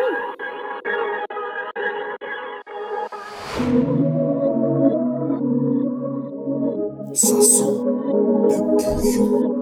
Ça sent le bouillon.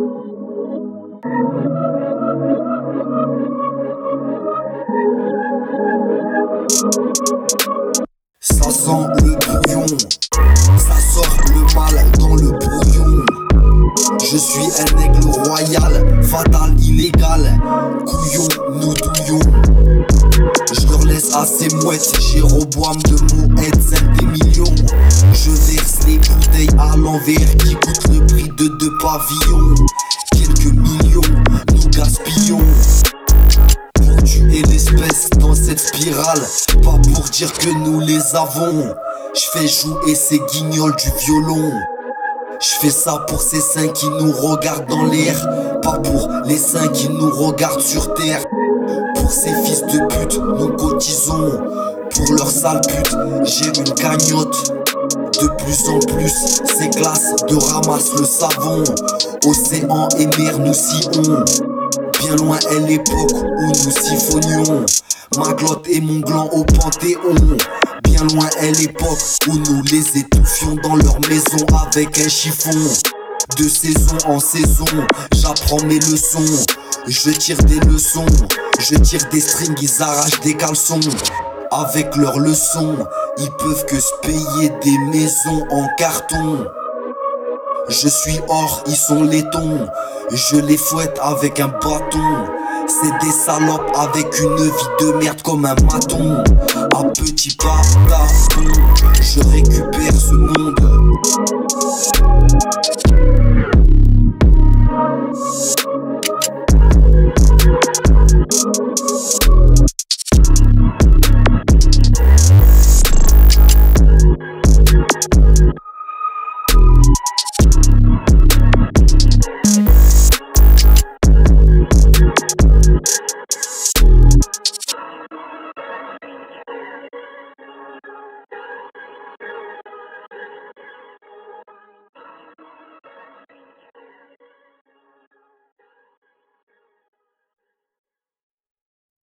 Ça sent le bouillon. Ça sort le mal dans le bouillon. Je suis un aigle royal, fatal, illégal. Couillon, nous douillons. Je leur laisse assez mouettes, Jéroboam de Moët, 5 des millions. Je verse les bouteilles à l'envers qui coûtent le prix de 2 pavillons. Quelques millions, nous gaspillons pour tuer l'espèce dans cette spirale. Pas pour dire que nous les avons. Je fais jouer ces guignols du violon. Je fais ça pour ces saints qui nous regardent dans l'air, pas pour les saints qui nous regardent sur terre. Pour ces fils de pute, nous cotisons. Pour leur sale pute, j'ai une cagnotte. De plus en plus, ces classes de ramasse le savon. Océan et mer nous sillons. Bien loin est l'époque où nous siphonnions ma glotte et mon gland au Panthéon. Bien loin est l'époque où nous les étouffions dans leur maison avec un chiffon. De saison en saison, j'apprends mes leçons. Je tire des leçons, je tire des strings, ils arrachent des caleçons. Avec leurs leçons, ils peuvent que se payer des maisons en carton. Je suis or, ils sont laitons. Je les fouette avec un bâton. C'est des salopes avec une vie de merde comme un maton. À petit pas d'abon, je récupère ce monde.